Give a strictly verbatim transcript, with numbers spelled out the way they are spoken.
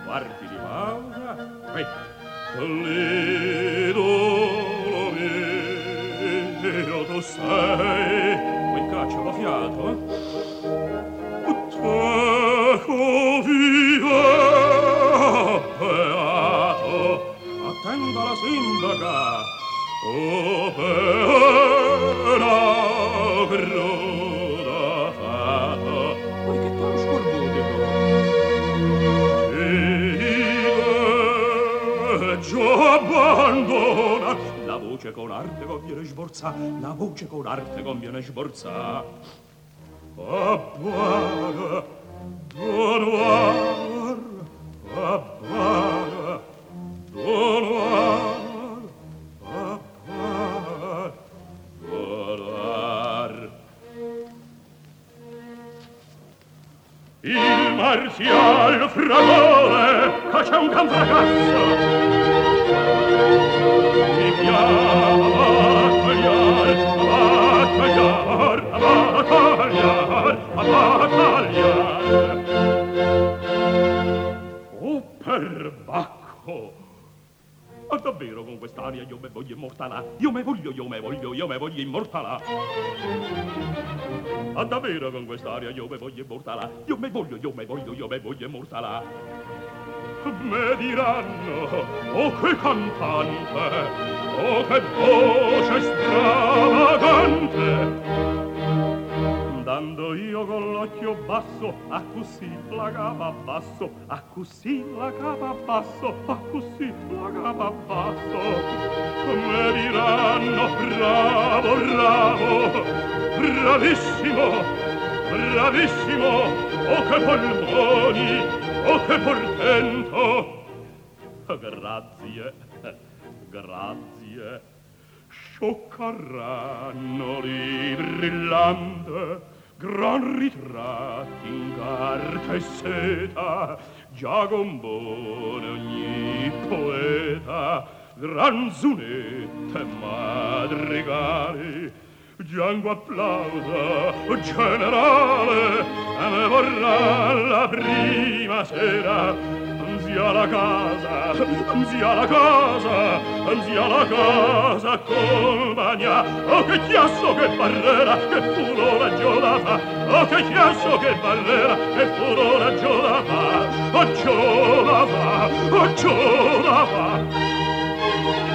quarti di pausa. Vai. L'idolo mio tu sei. Poi caccia va fiato. Teco viva beato. Attenda la sindaca. Oh, pena cruda fato. Poi che tono scorbutico. Giù abbandona. La voce con arte conviene sborza. La voce con arte conviene sborza. Abbana, donoir, abbana, donoir. Il marzial fragore c'è un can ragazzo mi chiama a battagliare, a battagliare, a battagliare, a battagliare. Oh, perbacco! Ma davvero con quest'aria io me voglio immortalà, io me voglio, io me voglio, io me voglio immortalà. Ma davvero con quest'aria io me voglio immortalà, io me voglio, io me voglio, io me voglio immortalà. Me diranno, oh che cantante, oh che voce stravagante. Dando io con l'occhio basso, a così la capa basso, a così la capa basso, a così la capa basso. Me diranno bravo, bravo, bravissimo, bravissimo, oh che polmoni, oh che portento. Grazie, grazie. Scioccaranno li brillante gran ritratti in carta e seta, già gombone ogni poeta, gran zunette madrigali, gianco applauso generale, e me vorrà la prima sera. Zia la casa, zia la casa, zia la casa compagna. Oh che chiasso, che barrera, che furore giolata. Oh che chiasso, che barrera, che furore giolata. Oh giolata, oh giolata.